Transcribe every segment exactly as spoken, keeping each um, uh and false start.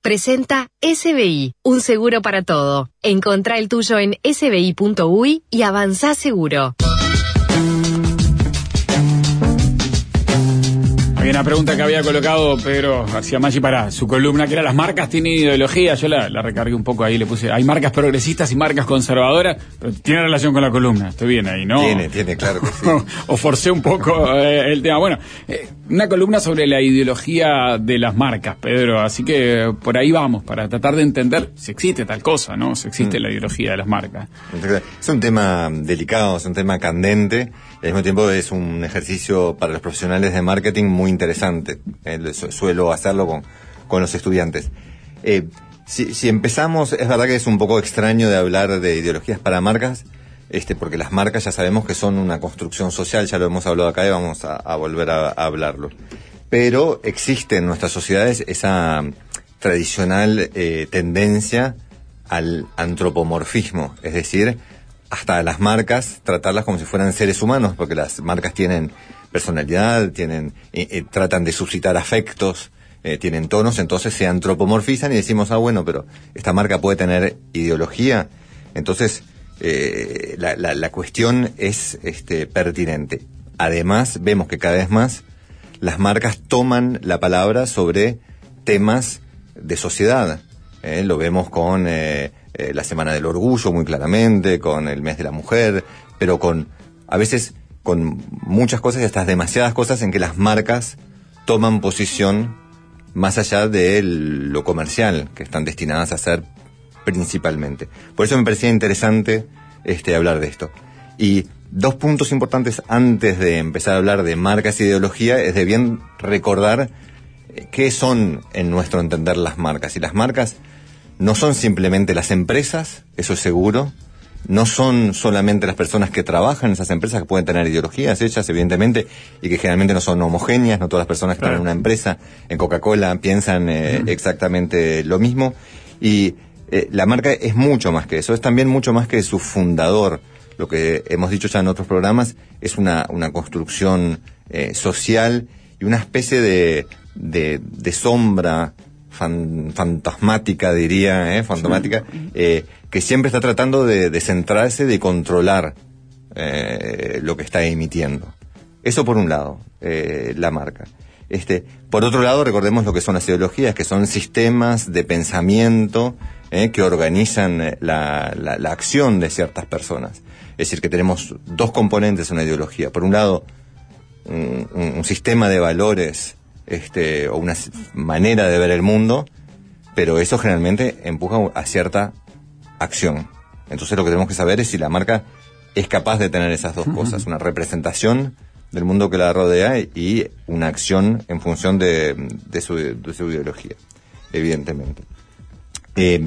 presenta S B I, un seguro para todo. Encontrá el tuyo en s b i punto u y y avanzá seguro. Hay una pregunta que había colocado Pedro García Maggi para su columna, que era: ¿las marcas tienen ideología? Yo la, la recargué un poco ahí, le puse, hay marcas progresistas y marcas conservadoras, pero tiene relación con la columna, estoy bien ahí, ¿no? Tiene, tiene, claro que sí. o, o forcé un poco eh, el tema. Bueno, eh, una columna sobre la ideología de las marcas, Pedro, así que por ahí vamos, para tratar de entender si existe tal cosa, ¿no? Si existe mm. la ideología de las marcas. Es un tema delicado, es un tema candente, y al mismo tiempo es un ejercicio para los profesionales de marketing muy interesante. Eh, suelo hacerlo con, con los estudiantes. Eh, si, si empezamos, es verdad que es un poco extraño de hablar de ideologías para marcas, este, porque las marcas ya sabemos que son una construcción social, ya lo hemos hablado acá y vamos a, a volver a, a hablarlo. Pero existe en nuestras sociedades esa tradicional eh, tendencia al antropomorfismo, es decir, hasta las marcas tratarlas como si fueran seres humanos, porque las marcas tienen personalidad, tienen, eh, eh, tratan de suscitar afectos, eh, tienen tonos, entonces se antropomorfizan y decimos, ah, bueno, pero esta marca puede tener ideología. Entonces, eh, la, la, la cuestión es este, pertinente. Además, vemos que cada vez más las marcas toman la palabra sobre temas de sociedad. Eh, lo vemos con eh, eh, la Semana del Orgullo, muy claramente, con el Mes de la Mujer, pero con, a veces, con muchas cosas y hasta demasiadas cosas en que las marcas toman posición más allá de lo comercial que están destinadas a hacer principalmente. Por eso me parecía interesante este, hablar de esto. Y dos puntos importantes antes de empezar a hablar de marcas e ideología es de bien recordar qué son, en nuestro entender, las marcas. Y las marcas no son simplemente las empresas, eso es seguro. No son solamente las personas que trabajan en esas empresas, que pueden tener ideologías hechas, evidentemente, y que generalmente no son homogéneas. No todas las personas que claro. están en una empresa, en Coca-Cola, piensan eh, uh-huh. exactamente lo mismo. Y eh, la marca es mucho más que eso, es también mucho más que su fundador. Lo que hemos dicho ya en otros programas, es una, una construcción eh, social y una especie de, de, de sombra fan, fantasmática, diría, eh, fantomática, eh, que siempre está tratando de, de centrarse, de controlar eh, lo que está emitiendo. Eso por un lado, eh, la marca. Este, por otro lado, recordemos lo que son las ideologías, que son sistemas de pensamiento eh, que organizan la, la, la acción de ciertas personas. Es decir, que tenemos dos componentes en una ideología. Por un lado, un, un sistema de valores este, o una manera de ver el mundo, pero eso generalmente empuja a cierta acción. Entonces lo que tenemos que saber es si la marca es capaz de tener esas dos cosas, una representación del mundo que la rodea y una acción en función de, de, su, de su ideología, evidentemente. Eh,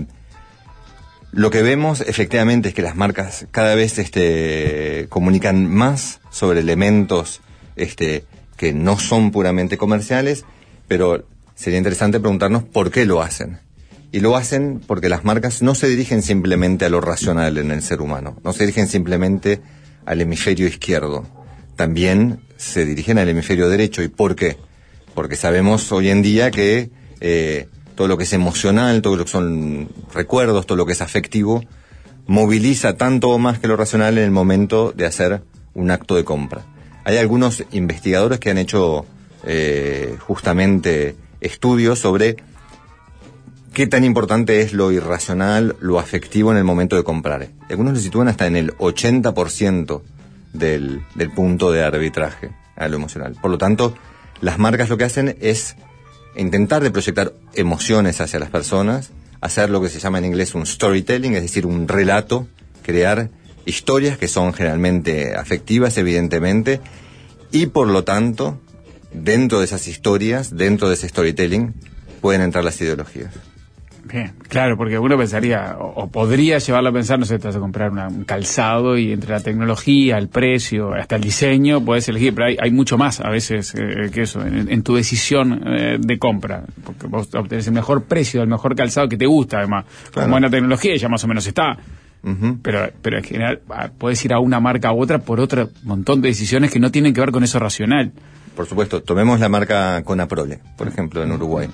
lo que vemos efectivamente es que las marcas cada vez este, comunican más sobre elementos este, que no son puramente comerciales, pero sería interesante preguntarnos por qué lo hacen. Y lo hacen porque las marcas no se dirigen simplemente a lo racional en el ser humano, no se dirigen simplemente al hemisferio izquierdo, también se dirigen al hemisferio derecho. ¿Y por qué? Porque sabemos hoy en día que eh, todo lo que es emocional, todo lo que son recuerdos, todo lo que es afectivo, moviliza tanto o más que lo racional en el momento de hacer un acto de compra. Hay algunos investigadores que han hecho eh, justamente estudios sobre qué tan importante es lo irracional, lo afectivo en el momento de comprar. Algunos lo sitúan hasta en el ochenta por ciento del, del punto de arbitraje a lo emocional. Por lo tanto, las marcas lo que hacen es intentar de proyectar emociones hacia las personas, hacer lo que se llama en inglés un storytelling, es decir, un relato, crear historias que son generalmente afectivas, evidentemente, y por lo tanto, dentro de esas historias, dentro de ese storytelling, pueden entrar las ideologías. Bien, claro, porque uno pensaría, o, o podría llevarlo a pensar, no sé, te vas a comprar una, un calzado y entre la tecnología, el precio, hasta el diseño, puedes elegir, pero hay, hay mucho más a veces eh, que eso, en, en tu decisión eh, de compra, porque vos obtenés el mejor precio, el mejor calzado que te gusta, además, claro. Con buena tecnología ya más o menos está, uh-huh. pero, pero en general puedes ir a una marca u otra por otro montón de decisiones que no tienen que ver con eso racional. Por supuesto, tomemos la marca Conaprole, por ejemplo, en Uruguay.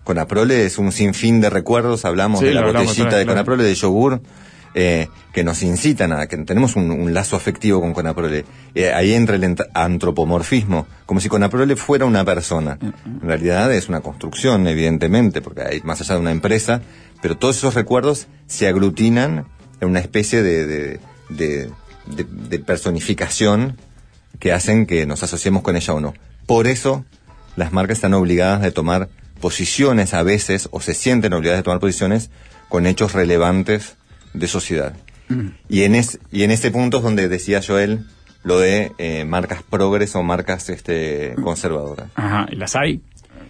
Conaprole es un sinfín de recuerdos, hablamos sí, de la botellita de claro. Conaprole, de yogur, eh, que nos incitan a, que tenemos un, un lazo afectivo con Conaprole. Eh, ahí entra el antropomorfismo, como si Conaprole fuera una persona. En realidad es una construcción, evidentemente, porque hay más allá de una empresa, pero todos esos recuerdos se aglutinan en una especie de, de, de, de, de personificación que hacen que nos asociemos con ella o no. Por eso las marcas están obligadas a tomar posiciones a veces, o se sienten obligadas a tomar posiciones con hechos relevantes de sociedad. Mm. Y en es, y en ese punto es donde decía Joel lo de eh, marcas progres o marcas este, conservadoras. Ajá, ¿y las hay?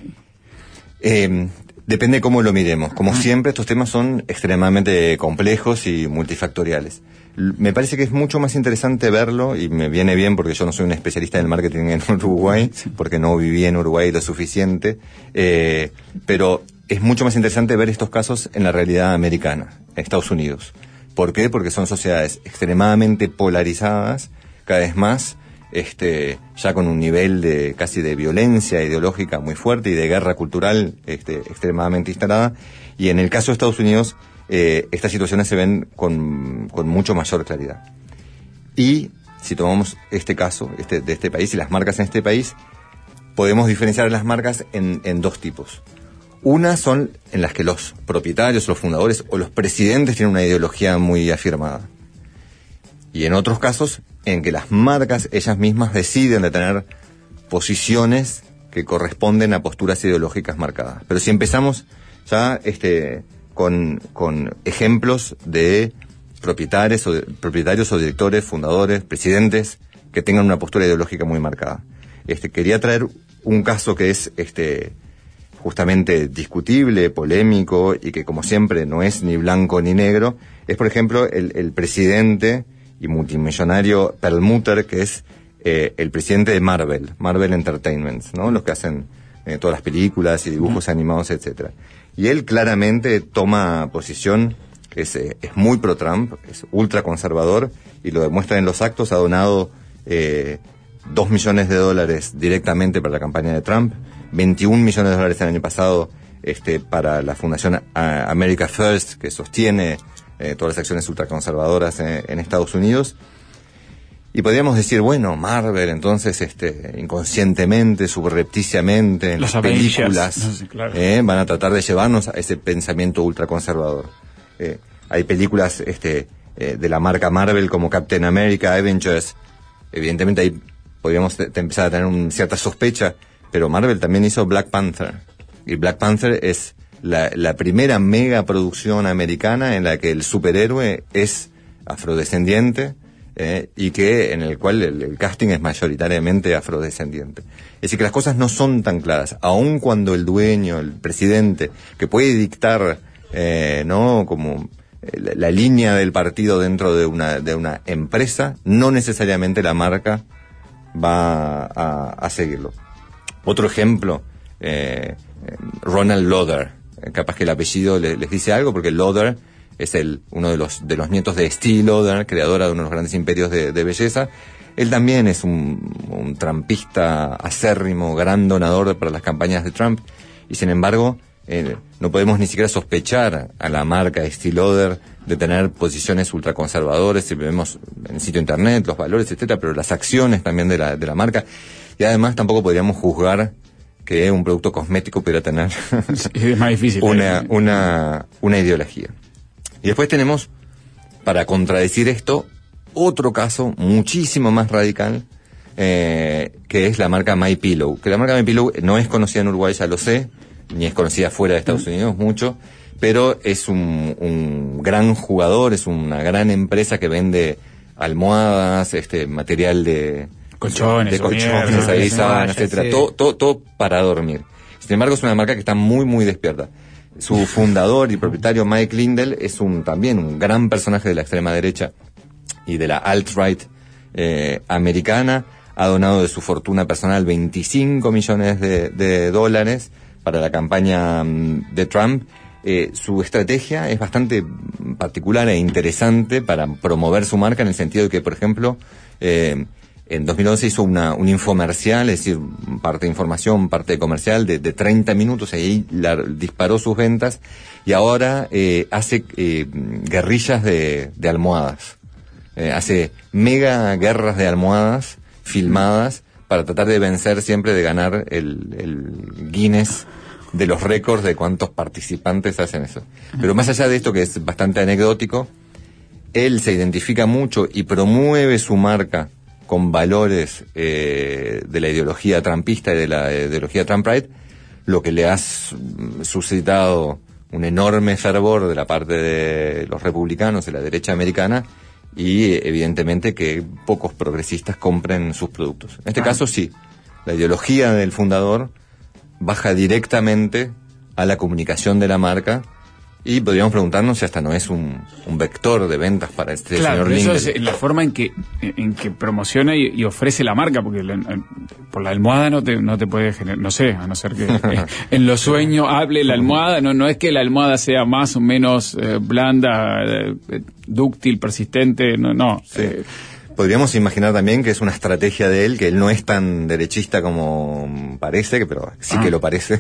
Eh, depende cómo lo miremos. Como ah. siempre, estos temas son extremadamente complejos y multifactoriales. Me parece que es mucho más interesante verlo, y me viene bien porque yo no soy un especialista en el marketing en Uruguay, porque no viví en Uruguay lo suficiente, eh, pero es mucho más interesante ver estos casos en la realidad americana, en Estados Unidos. ¿Por qué? Porque son sociedades extremadamente polarizadas, cada vez más, este, ya con un nivel de casi de violencia ideológica muy fuerte y de guerra cultural este, extremadamente instalada, y en el caso de Estados Unidos, Eh, estas situaciones se ven con, con mucho mayor claridad. Y si tomamos este caso este, de este país y las marcas en este país, podemos diferenciar las marcas en, en dos tipos. Una son en las que los propietarios, los fundadores o los presidentes tienen una ideología muy afirmada. Y en otros casos en que las marcas ellas mismas deciden de tener posiciones que corresponden a posturas ideológicas marcadas. Pero si empezamos ya este Con, con ejemplos de propietarios o, de, propietarios o directores, fundadores, presidentes que tengan una postura ideológica muy marcada. Este, quería traer un caso que es este, justamente discutible, polémico y que como siempre no es ni blanco ni negro. Es por ejemplo el, el presidente y multimillonario Perlmutter, que es eh, el presidente de Marvel, Marvel Entertainment, ¿no? Los que hacen eh, todas las películas y dibujos animados, etcétera. Y él claramente toma posición, es, eh, es muy pro-Trump, es ultra conservador, y lo demuestra en los actos. Ha donado eh, dos millones de dólares directamente para la campaña de Trump, veintiún millones de dólares el año pasado este, para la Fundación America First, que sostiene eh, todas las acciones ultraconservadoras en, en Estados Unidos. Y podríamos decir, bueno, Marvel, entonces, este, inconscientemente, subrepticiamente, en las películas, no sé, claro. eh, van a tratar de llevarnos a ese pensamiento ultraconservador. Eh, hay películas, este, eh, de la marca Marvel como Captain America, Avengers. Evidentemente ahí podríamos te, te empezar a tener una cierta sospecha, pero Marvel también hizo Black Panther. Y Black Panther es la, la primera mega producción americana en la que el superhéroe es afrodescendiente, Eh, y que en el cual el, el casting es mayoritariamente afrodescendiente. Es decir, que las cosas no son tan claras, aun cuando el dueño, el presidente, que puede dictar, eh, no, como la, la línea del partido dentro de una de una empresa, no necesariamente la marca va a, a seguirlo. Otro ejemplo, eh, Ronald Lauder, capaz que el apellido les, les dice algo, porque Lauder es el, uno de los, de los nietos de Estée Lauder, creadora de uno de los grandes imperios de, de belleza. Él también es un, un trumpista acérrimo, gran donador para las campañas de Trump, y sin embargo, eh, no podemos ni siquiera sospechar a la marca Estée Lauder de tener posiciones ultraconservadoras. Si vemos en el sitio internet, los valores, etcétera, pero las acciones también de la, de la marca. Y además tampoco podríamos juzgar que un producto cosmético pudiera tener es más difícil, una, una, una ideología. Y después tenemos, para contradecir esto, otro caso muchísimo más radical, eh, que es la marca MyPillow. Que la marca MyPillow no es conocida en Uruguay, ya lo sé, ni es conocida fuera de Estados Unidos mucho, pero es un, un gran jugador, es una gran empresa que vende almohadas, este material de colchones, de colchones, ahí, sábanas, etcétera, sí. todo, todo, todo para dormir. Sin embargo, es una marca que está muy, muy despierta. Su fundador y propietario Mike Lindell es un también un gran personaje de la extrema derecha y de la alt-right eh, americana. Ha donado de su fortuna personal veinticinco millones de, de dólares para la campaña de Trump. Eh, su estrategia es bastante particular e interesante para promover su marca, en el sentido de que, por ejemplo, eh, en dos mil once hizo una, un infomercial, es decir, parte de información, parte de comercial, de, de treinta minutos, y ahí la, disparó sus ventas, y ahora eh, hace eh, guerrillas de, de almohadas. Eh, hace mega guerras de almohadas filmadas para tratar de vencer siempre, de ganar el, el Guinness de los récords de cuántos participantes hacen eso. Pero más allá de esto, que es bastante anecdótico, él se identifica mucho y promueve su marca con valores eh, de la ideología trumpista y de la ideología Trump-Pride, lo que le ha suscitado un enorme fervor de la parte de los republicanos, de la derecha americana, y evidentemente que pocos progresistas compren sus productos. En este ah. caso sí, la ideología del fundador baja directamente a la comunicación de la marca, y podríamos preguntarnos si hasta no es un, un vector de ventas para este claro, señor Lingle. Eso es la forma en que en que promociona y, y ofrece la marca, porque la, por la almohada no te no te puede generar, no sé, a no ser que eh, en los sueños hable la almohada, no no es que la almohada sea más o menos eh, blanda, eh, dúctil, persistente, no, no. Sí. Eh, Podríamos imaginar también que es una estrategia de él, que él no es tan derechista como parece, que pero sí ah. que lo parece,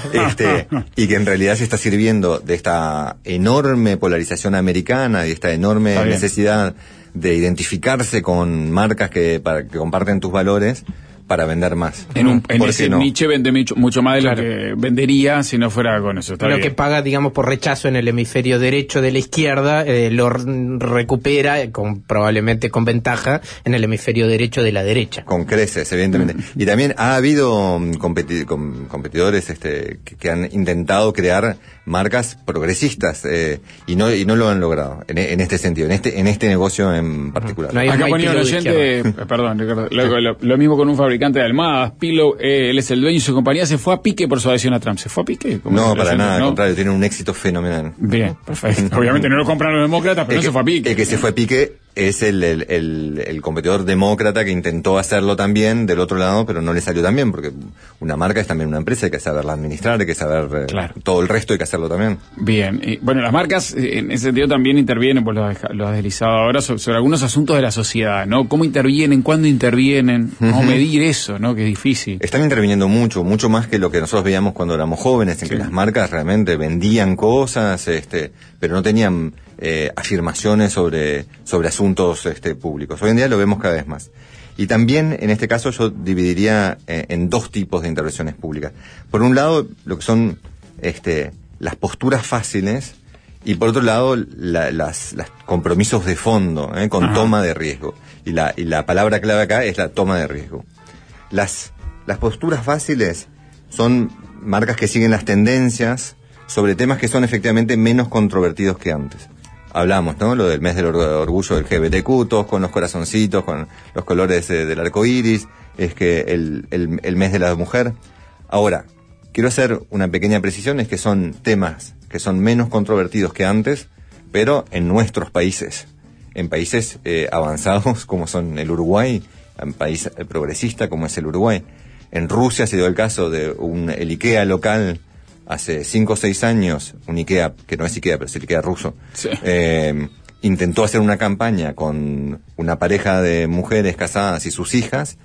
este, y que en realidad se está sirviendo de esta enorme polarización americana y esta enorme necesidad de identificarse con marcas que, para, que comparten tus valores, para vender más. En, un, en ese no? nicho vende mucho, mucho más de claro. lo que vendería si no fuera con eso. Está lo bien. Que paga, digamos, por rechazo en el hemisferio derecho de la izquierda, eh, lo recupera con, probablemente con ventaja en el hemisferio derecho de la derecha. Con creces, evidentemente. Mm. Y también ha habido competi com competidores este, que, que han intentado crear marcas progresistas eh, y no y no lo han logrado en, en este sentido, en este en este negocio en particular. No Acá ponía un oyente, eh, perdón, Ricardo, lo, lo, lo mismo con un fabricante de almohadas, Pillow, eh, él es el dueño y su compañía se fue a pique por su adhesión a Trump. ¿Se fue a pique? No, para nada, al ¿no? contrario, tiene un éxito fenomenal. Bien, perfecto. Obviamente no lo compran los demócratas, pero el no que, se fue a pique. El que se fue a pique es el, el, el, el competidor demócrata que intentó hacerlo también del otro lado, pero no le salió tan bien, porque una marca es también una empresa, hay que saberla administrar, hay que saber eh, claro. todo el resto, hay que hacerlo también. Bien, y, bueno, las marcas en ese sentido también intervienen, pues lo has, lo has deslizado ahora, sobre, sobre algunos asuntos de la sociedad, ¿no? ¿Cómo intervienen? ¿Cuándo intervienen? ¿Cómo uh-huh. medir eso, no? Que es difícil. Están interviniendo mucho, mucho más que lo que nosotros veíamos cuando éramos jóvenes, en sí. que las marcas realmente vendían cosas, este, pero no tenían eh, afirmaciones sobre, sobre asuntos este, públicos. Hoy en día lo vemos cada vez más. Y también, en este caso, yo dividiría eh, en dos tipos de intervenciones públicas. Por un lado, lo que son este, las posturas fáciles, y por otro lado, la, las, las compromisos de fondo, eh, con Ajá. toma de riesgo. Y la, y la palabra clave acá es la toma de riesgo. Las, las posturas fáciles son marcas que siguen las tendencias sobre temas que son efectivamente menos controvertidos que antes. Hablamos, ¿no? Lo del mes del orgullo del L G B T Q, todos con los corazoncitos, con los colores eh, del arco iris, es que el, el, el mes de la mujer. Ahora, quiero hacer una pequeña precisión, es que son temas que son menos controvertidos que antes, pero en nuestros países, en países eh, avanzados como son el Uruguay, un país progresista como es el Uruguay. En Rusia se dio el caso de un el IKEA local hace cinco o seis años, un IKEA, que no es IKEA, pero es el IKEA ruso, sí. eh, intentó hacer una campaña con una pareja de mujeres casadas y sus hijas,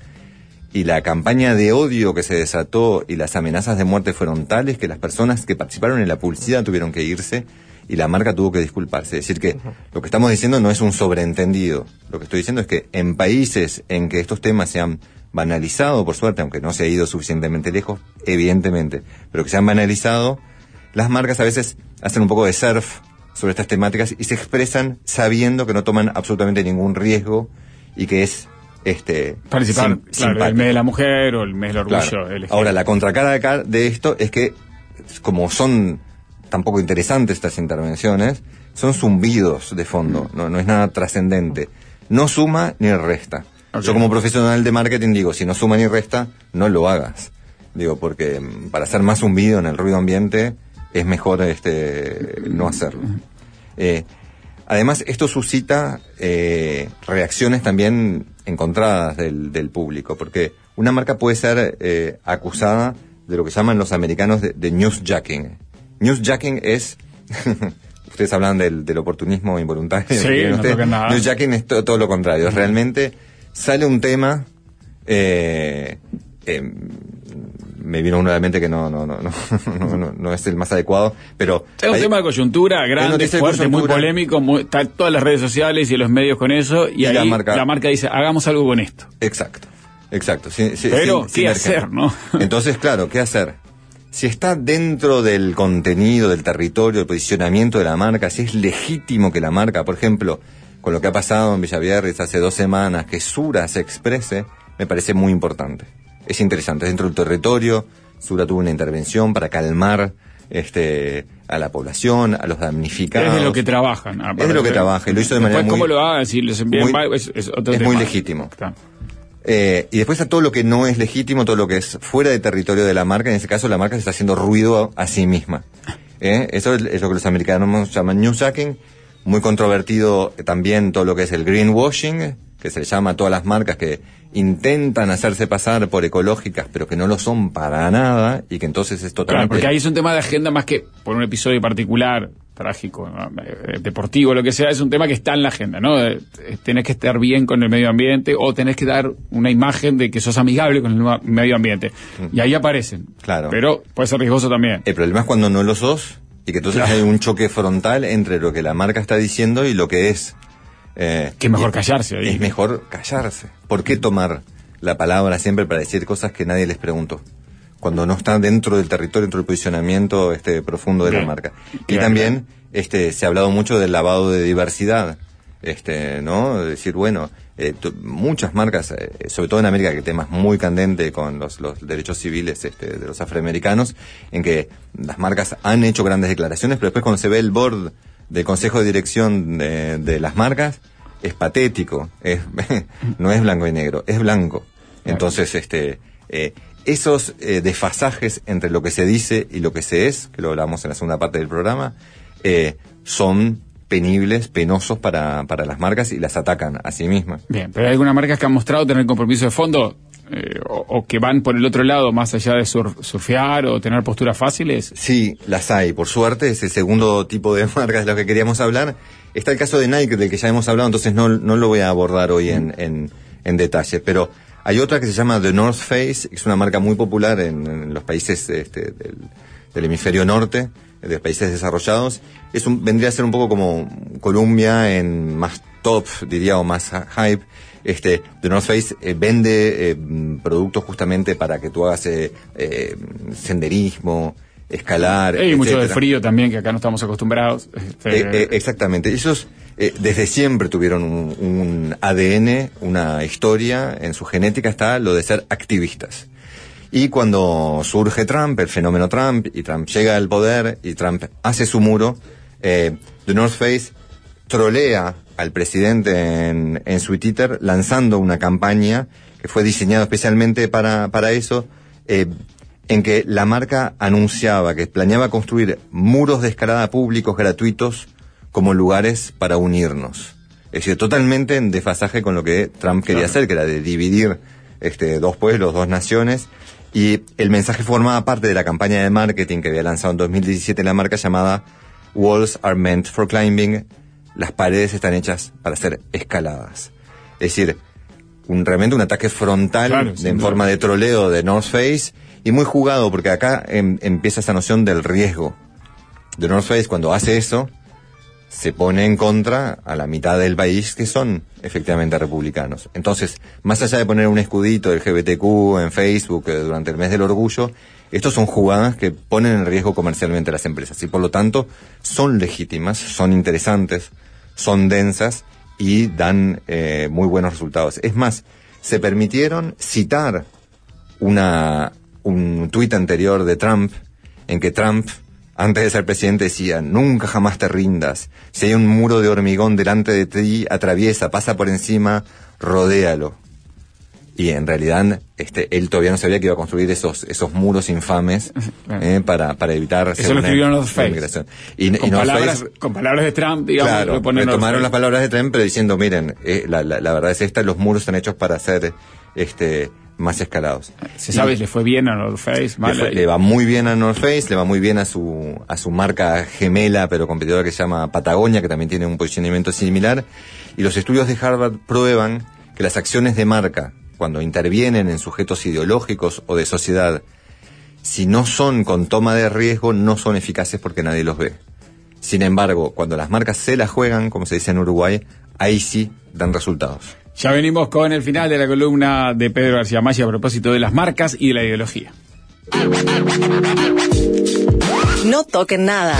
y la campaña de odio que se desató y las amenazas de muerte fueron tales que las personas que participaron en la publicidad tuvieron que irse y la marca tuvo que disculparse. Es decir que uh-huh. lo que estamos diciendo no es un sobreentendido. Lo que estoy diciendo es que en países en que estos temas se han banalizado, por suerte, aunque no se ha ido suficientemente lejos, evidentemente, pero que se han banalizado, las marcas a veces hacen un poco de surf sobre estas temáticas y se expresan sabiendo que no toman absolutamente ningún riesgo y que es este participar, sim, claro, el mes de la mujer o el mes del orgullo. Claro. Ahora, la contracara de acá de esto es que, como son tan poco interesantes estas intervenciones, son zumbidos de fondo, no, no es nada trascendente, no suma ni resta. Okay. Yo como profesional de marketing digo, si no suma ni resta, no lo hagas. Digo, porque para hacer más zumbido en el ruido ambiente es mejor este no hacerlo. Eh, además, esto suscita eh, reacciones también encontradas del, del público, porque una marca puede ser eh, acusada de lo que llaman los americanos de, de newsjacking. Newsjacking es... Ustedes hablan del, del oportunismo involuntario. Sí, no toca nada. Newsjacking es to, todo lo contrario. Es realmente sale un tema, eh, eh, me vino uno a la mente que no, no, no, no, no, no, no es el más adecuado, pero... Es un hay, tema de coyuntura grande, fuerte, muy polémico, muy, está en todas las redes sociales y en los medios con eso, y, y ahí la marca, la marca dice, hagamos algo con esto. Exacto, exacto. Sí, sí, pero, sin, ¿qué sin hacer, no? Entonces, claro, ¿qué hacer? Si está dentro del contenido, del territorio, del posicionamiento de la marca, si es legítimo que la marca, por ejemplo, con lo que ha pasado en Villavierres hace dos semanas, que Sura se exprese, me parece muy importante. Es interesante, dentro del territorio, Sura tuvo una intervención para calmar este a la población, a los damnificados. Es de lo que trabajan. Es de lo que trabaja, y lo hizo de manera Después, muy... ¿cómo lo hagan? Si les envían muy, mal, es, es otro es tema. muy legítimo. Está. Eh, y después a todo lo que no es legítimo, todo lo que es fuera de territorio de la marca, en ese caso la marca se está haciendo ruido a, a sí misma. ¿Eh? Eso es, es lo que los americanos llaman newsjacking, muy controvertido también todo lo que es el greenwashing, que se le llama a todas las marcas que intentan hacerse pasar por ecológicas, pero que no lo son para nada, y que entonces es totalmente... Claro, porque ahí es un tema de agenda más que por un episodio particular, trágico, ¿no? Deportivo, lo que sea, es un tema que está en la agenda, ¿no? Tenés que estar bien con el medio ambiente o tenés que dar una imagen de que sos amigable con el medio ambiente. Y ahí aparecen. Claro. Pero puede ser riesgoso también. El problema es cuando no lo sos y que entonces claro. hay un choque frontal entre lo que la marca está diciendo y lo que es. Eh, que es mejor callarse ahí. Es mejor callarse. ¿Por qué tomar la palabra siempre para decir cosas que nadie les preguntó? Cuando no está dentro del territorio, dentro del posicionamiento este profundo de bien, la marca. Y bien, también bien. este se ha hablado mucho del lavado de diversidad, este, ¿no? Es decir, bueno, eh, t- muchas marcas, eh, sobre todo en América, que el tema es muy candente con los, los derechos civiles este, de los afroamericanos, en que las marcas han hecho grandes declaraciones, pero después cuando se ve el board del consejo de dirección de, de las marcas, es patético, es, no es blanco y negro, es blanco. Entonces, este... Eh, esos eh, desfasajes entre lo que se dice y lo que se es, que lo hablamos en la segunda parte del programa, eh, son penibles, penosos para, para las marcas y las atacan a sí mismas. Bien, pero hay algunas marcas que han mostrado tener compromiso de fondo eh, o, o que van por el otro lado, más allá de sur, surfear o tener posturas fáciles. Sí, las hay, por suerte, es el segundo tipo de marcas de los que queríamos hablar. Está el caso de Nike, del que ya hemos hablado, entonces no, no lo voy a abordar hoy en, en, en detalle, pero... Hay otra que se llama The North Face, que es una marca muy popular en, en los países este, del, del hemisferio norte, de los países desarrollados. Es un, vendría a ser un poco como Columbia en más top, diría, o más hype. Este, The North Face eh, vende eh, productos justamente para que tú hagas eh, eh, senderismo, escalar, y mucho de frío también, que acá no estamos acostumbrados. Este... Eh, eh, exactamente. Ellos eh, desde siempre tuvieron un, un A D N, una historia, en su genética está lo de ser activistas. Y cuando surge Trump, el fenómeno Trump, y Trump llega al poder, y Trump hace su muro, eh, The North Face trolea al presidente en, en su Twitter, lanzando una campaña que fue diseñada especialmente para, para eso, eh, en que la marca anunciaba que planeaba construir muros de escalada públicos gratuitos como lugares para unirnos. Es decir, totalmente en desfasaje con lo que Trump quería claro. hacer, que era de dividir este, dos pueblos, dos naciones. Y el mensaje formaba parte de la campaña de marketing que había lanzado en dos mil diecisiete la marca llamada Walls are meant for climbing. Las paredes están hechas para ser escaladas. Es decir, un, realmente un ataque frontal claro, de, en duda. forma de troleo de North Face. Y muy jugado, porque acá em, empieza esa noción del riesgo. The North Face, cuando hace eso, se pone en contra a la mitad del país que son efectivamente republicanos. Entonces, más allá de poner un escudito del L G B T Q en Facebook eh, durante el mes del orgullo, estos son jugadas que ponen en riesgo comercialmente a las empresas. Y por lo tanto, son legítimas, son interesantes, son densas y dan eh, muy buenos resultados. Es más, se permitieron citar una... un tuit anterior de Trump, en que Trump, antes de ser presidente, decía, nunca jamás te rindas, si hay un muro de hormigón delante de ti, atraviesa, pasa por encima, rodéalo. Y en realidad, este, él todavía no sabía que iba a construir esos, esos muros infames, eh, para, para evitar... Eso lo escribió North Face. Y, con, y North palabras, Face, con palabras de Trump, digamos. Claro, retomaron las palabras de Trump, pero diciendo, miren, eh, la, la, la verdad es esta, los muros están hechos para ser, este... más escalados. ¿Se sabe, y le fue bien a North Face? Le, fue, le va muy bien a North Face, le va muy bien a su a su marca gemela pero competidora que se llama Patagonia, que también tiene un posicionamiento similar. Y los estudios de Harvard prueban que las acciones de marca, cuando intervienen en sujetos ideológicos o de sociedad, si no son con toma de riesgo, no son eficaces porque nadie los ve. Sin embargo, cuando las marcas se la juegan, como se dice en Uruguay, ahí sí dan resultados. Ya venimos con el final de la columna de Pedro García Maggi a propósito de las marcas y de la ideología. No toquen nada.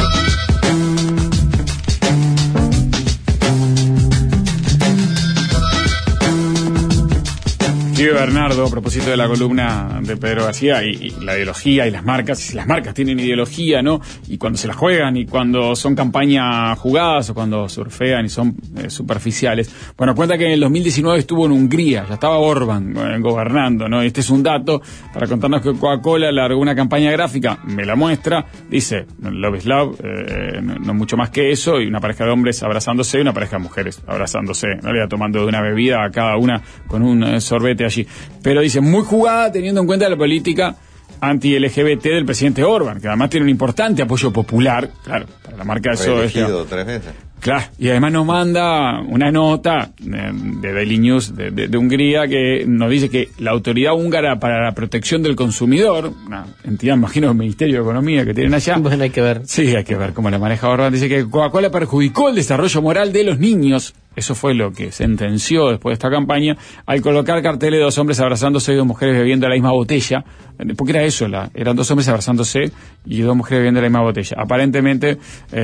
Escribe Bernardo a propósito de la columna de Pedro García y, y la ideología y las marcas, y si las marcas tienen ideología, ¿no? Y cuando se las juegan y cuando son campañas jugadas o cuando surfean y son eh, superficiales. Bueno, cuenta que en el dos mil diecinueve estuvo en Hungría, ya estaba Orbán eh, gobernando, ¿no? Este es un dato para contarnos que Coca-Cola largó una campaña gráfica, me la muestra, dice Love is Love, eh, no, no mucho más que eso, y una pareja de hombres abrazándose y una pareja de mujeres abrazándose, en realidad tomando de una bebida a cada una con un eh, sorbete allí. Pero dice, muy jugada teniendo en cuenta la política anti-L G B T del presidente Orbán, que además tiene un importante apoyo popular, claro, para la marca eso es... tres veces. Claro, y además nos manda una nota de, de Daily News de, de, de Hungría que nos dice que la Autoridad Húngara para la Protección del Consumidor, una entidad, imagino, del Ministerio de Economía que tienen allá. Bueno, hay que ver. Sí, hay que ver cómo la maneja Orbán. Dice que Coca-Cola perjudicó el desarrollo moral de los niños. Eso fue lo que sentenció después de esta campaña, al colocar carteles de dos hombres abrazándose y dos mujeres bebiendo la misma botella. Porque era eso, la, eran dos hombres abrazándose y dos mujeres bebiendo la misma botella. Aparentemente,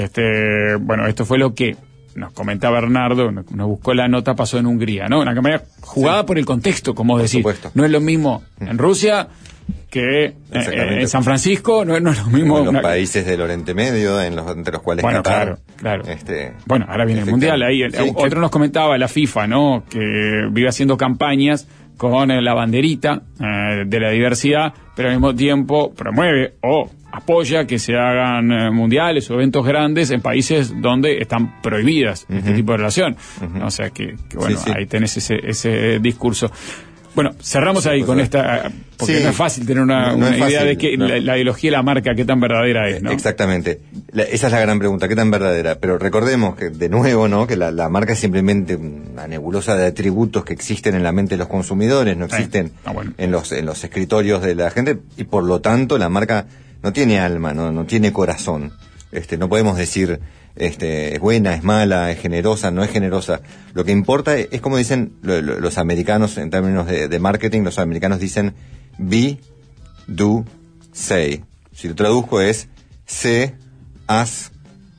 este, bueno, esto fue lo que nos comenta Bernardo, nos, nos buscó la nota, pasó en Hungría, ¿no? Una campaña jugada sí. por el contexto, como decir. No es lo mismo en Rusia que eh, en San Francisco, no, no es lo mismo. En los una... países del Oriente Medio, en los, entre los cuales bueno, Qatar, claro, claro. Este, bueno, ahora viene el Mundial, ahí el, sí, otro que... nos comentaba la FIFA, ¿no? Que vive haciendo campañas con eh, la banderita eh, de la diversidad, pero al mismo tiempo promueve o apoya que se hagan eh, mundiales o eventos grandes en países donde están prohibidas uh-huh. este tipo de relación. Uh-huh. O sea que, que bueno, sí, sí. ahí tenés ese, ese discurso. Bueno, cerramos ahí con esta, porque sí, no es fácil tener una, no, no una idea fácil, de que no. la, la ideología de la marca, qué tan verdadera es, ¿no? Exactamente. La, esa es la gran pregunta, qué tan verdadera. Pero recordemos que, de nuevo, ¿no? Que la, la marca es simplemente una nebulosa de atributos que existen en la mente de los consumidores, no existen ah, bueno. en los en los escritorios de la gente, y por lo tanto la marca no tiene alma, no, no tiene corazón. Este, no podemos decir este, es buena, es mala, es generosa, no es generosa. Lo que importa es, es como dicen lo, lo, los americanos en términos de, de marketing, los americanos dicen be, do, say. Si lo traduzco es sé, haz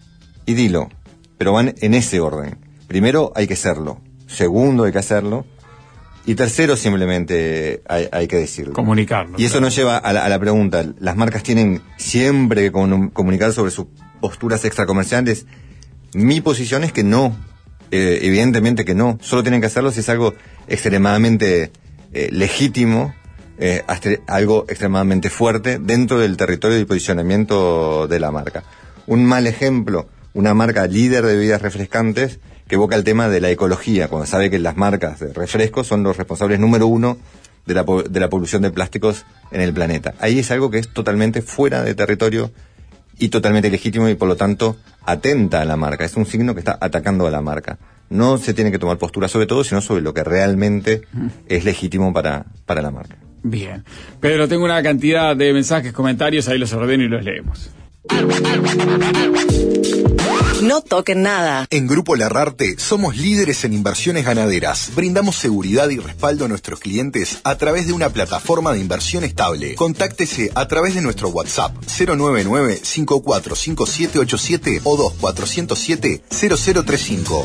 y dilo. Pero van en ese orden. Primero hay que serlo. Segundo hay que hacerlo. Y tercero, simplemente hay, hay que decirlo. Comunicarlo. Y eso claro. nos lleva a la, a la pregunta. ¿Las marcas tienen siempre que comunicar sobre sus posturas extracomerciales? Mi posición es que no. Eh, evidentemente que no. Solo tienen que hacerlo si es algo extremadamente eh, legítimo, eh, algo extremadamente fuerte dentro del territorio de posicionamiento de la marca. Un mal ejemplo, una marca líder de bebidas refrescantes que evoca el tema de la ecología, cuando sabe que las marcas de refrescos son los responsables número uno de la, de la polución de plásticos en el planeta. Ahí es algo que es totalmente fuera de territorio y totalmente legítimo y por lo tanto atenta a la marca. Es un signo que está atacando a la marca. No se tiene que tomar postura sobre todo, sino sobre lo que realmente es legítimo para, para la marca. Bien. Pedro, tengo una cantidad de mensajes, comentarios, ahí los ordeno y los leemos. No toquen nada. En Grupo Larrarte somos líderes en inversiones ganaderas. Brindamos seguridad y respaldo a nuestros clientes a través de una plataforma de inversión estable. Contáctese a través de nuestro WhatsApp cero nueve nueve, cinco cuatro cinco siete ocho siete o dos cuatro cero siete, cero cero tres cinco.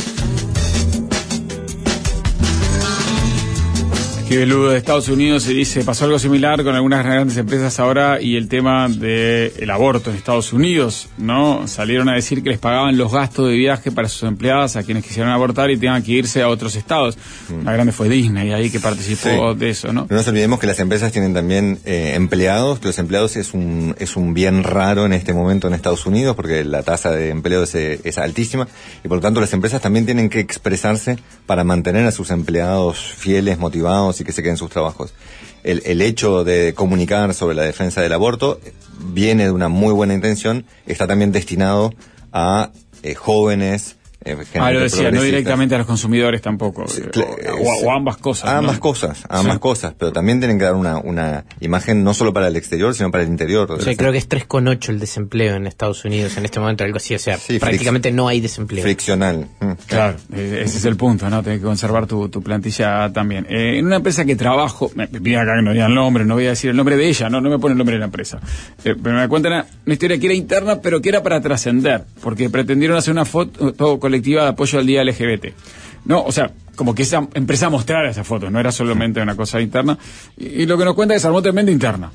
Escribe Ludo de Estados Unidos y dice, pasó algo similar con algunas grandes empresas ahora y el tema del aborto en Estados Unidos, ¿no? Salieron a decir que les pagaban los gastos de viaje para sus empleadas a quienes quisieran abortar y tengan que irse a otros estados. Mm. La grande fue Disney ahí que participó sí. de eso, ¿no? No nos olvidemos que las empresas tienen también eh, empleados, que los empleados es un es un bien raro en este momento en Estados Unidos porque la tasa de empleo es, es altísima y por lo tanto las empresas también tienen que expresarse para mantener a sus empleados fieles, motivados y que se queden sus trabajos. El, el hecho de comunicar sobre la defensa del aborto viene de una muy buena intención, está también destinado a eh, jóvenes Eh, ah, lo decía, no directamente a los consumidores tampoco. Sí, eh, o, o, o ambas cosas. A ambas ¿no? cosas, a ambas sí. cosas, pero también tienen que dar una, una imagen no solo para el exterior, sino para el interior. O sea, creo que es tres coma ocho el desempleo en Estados Unidos en este momento, algo así, o sea, sí, prácticamente no hay desempleo. Friccional. Mm, claro, ese es el punto, ¿no? Tienes que conservar tu, tu plantilla también. Eh, en una empresa que trabajo, me piden acá que no digan el nombre, no voy a decir el nombre de ella, no, no me pone el nombre de la empresa. Eh, pero me cuentan una, una historia que era interna, pero que era para trascender, porque pretendieron hacer una foto colectiva de apoyo al día L G B T. No, o sea, como que esa empresa mostrara esas fotos, no era solamente una cosa interna. Y, y lo que nos cuenta es que se armó tremenda interna.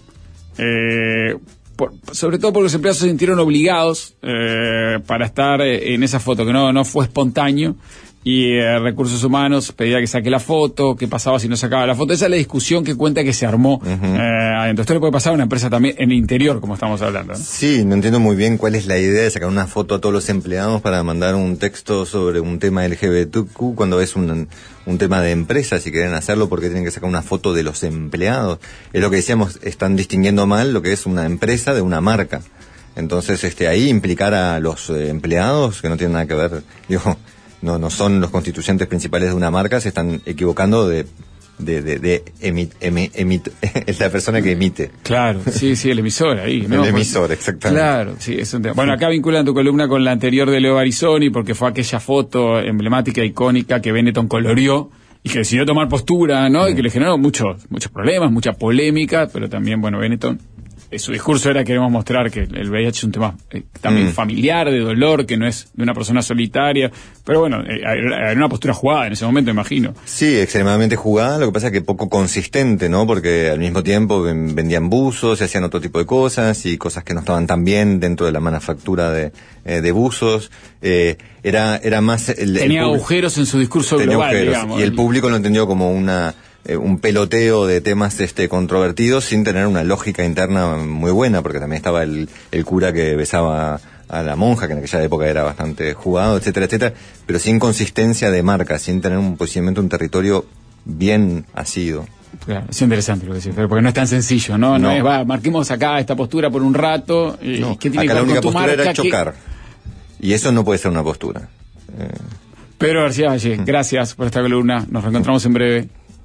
Eh, por, sobre todo porque los empleados se sintieron obligados eh, para estar en esa foto, que no, no fue espontáneo. Y eh, Recursos Humanos pedía que saque la foto, qué pasaba si no sacaba la foto. Esa es la discusión que cuenta que se armó. Uh-huh. eh, entonces esto le puede pasar a una empresa también en el interior, como estamos hablando, ¿no? Sí, no entiendo muy bien cuál es la idea de sacar una foto a todos los empleados para mandar un texto sobre un tema L G B T Q cuando es un, un tema de empresa. Si quieren hacerlo, ¿por qué tienen que sacar una foto de los empleados? Es lo que decíamos, están distinguiendo mal lo que es una empresa de una marca. Entonces, este, ahí implicar a los eh, empleados, que no tienen nada que ver, digo... No, no son los constituyentes principales de una marca, se están equivocando de, de, de, de emit, emit, emit, es la persona que emite. Claro, sí, sí, el emisor ahí, ¿no? El emisor, exactamente. Claro, sí, es un tema. Bueno, acá vinculan tu columna con la anterior de Leo Barisoni, porque fue aquella foto emblemática, icónica, que Benetton colorió y que decidió tomar postura, ¿no? Mm. Y que le generó muchos, muchos problemas, mucha polémica, pero también, bueno, Benetton... Su discurso era: queremos mostrar que el V I H es un tema eh, también mm. familiar, de dolor, que no es de una persona solitaria. Pero bueno, eh, era una postura jugada en ese momento, imagino. Sí, extremadamente jugada, lo que pasa es que poco consistente, ¿no? Porque al mismo tiempo vendían buzos, se hacían otro tipo de cosas, y cosas que no estaban tan bien dentro de la manufactura de, eh, de buzos. Eh, era, era más... El, Tenía el agujeros en su discurso tenía global, agujeros, digamos. Y el público lo entendió como una... Eh, un peloteo de temas este controvertidos sin tener una lógica interna muy buena, porque también estaba el, el cura que besaba a la monja, que en aquella época era bastante jugado, etcétera, etcétera, pero sin consistencia de marca, sin tener un posicionamiento, un territorio bien asido. Claro, es interesante lo que decís, porque no es tan sencillo, ¿no? No, no es, va, marquemos acá esta postura por un rato. Y, no, ¿qué tiene acá que la única con tu postura marca era chocar. Que... Y eso no puede ser una postura. Eh... Pedro García Valle, mm. gracias por esta columna. Nos reencontramos en breve.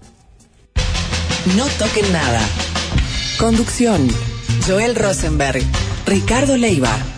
No toquen nada. Conducción: Joel Rosenberg, Ricardo Leiva.